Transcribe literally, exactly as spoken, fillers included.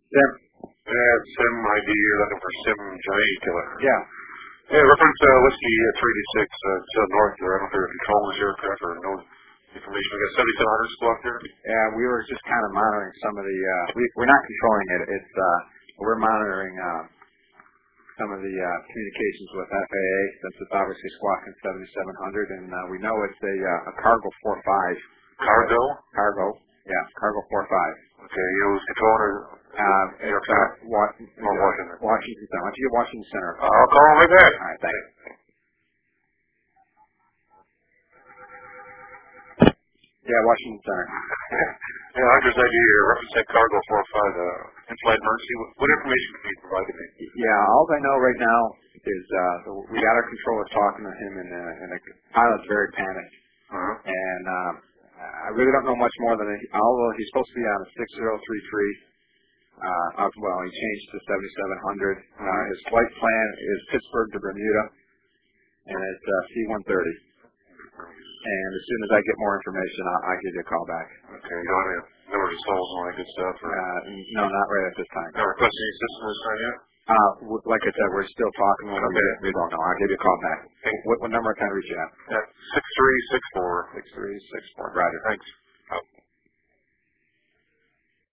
Sim. Yeah, Sim I D. You're looking for Sim Johnny Killer. Yeah. Yeah, reference uh, whiskey uh, three D six uh, to the north there. I don't know if you're controlling this aircraft or no information. We got seventy-seven hundred squawk there. Yeah, we were just kind of monitoring some of the. Uh, we, we're not controlling it. It's uh, we're monitoring uh, some of the uh, communications with F A A since it's obviously squawking seventy-seven hundred, and uh, we know it's a, uh, a cargo four five. Cargo. Cargo. Yeah, cargo four five. Okay, you was controlling or uh, aircraft? Uh, wa- oh, Washington. Washington Center. Why don't you get Washington Center? Uh, I'll call him right back. All right, thanks. Yeah, Washington Center. Yeah, Hunter's I D here. Reference that cargo four five, uh, in-flight emergency. What, what information can you provide to me? Yeah, all I know right now is uh, we got our controllers talking to him, and, uh, and the pilot's very panicked. Uh-huh. And um, I really don't know much more than it. Although he's supposed to be on a six zero three three. Uh, up, well, he changed to seventy-seven hundred. Uh, his flight plan is Pittsburgh to Bermuda, and it's uh, C one thirty. And as soon as I get more information, I'll, I'll give you a call back. Okay, you don't have numbers of souls and all that good stuff? Or? Uh, no, not right at this time. No requesting any system this time yet? Uh, w- like I said, we're still talking. When okay. we, we don't know. I'll give you a call back. Hey. What, what number can I reach you at? At six three six four. six three six four. Roger. Thanks. Oh.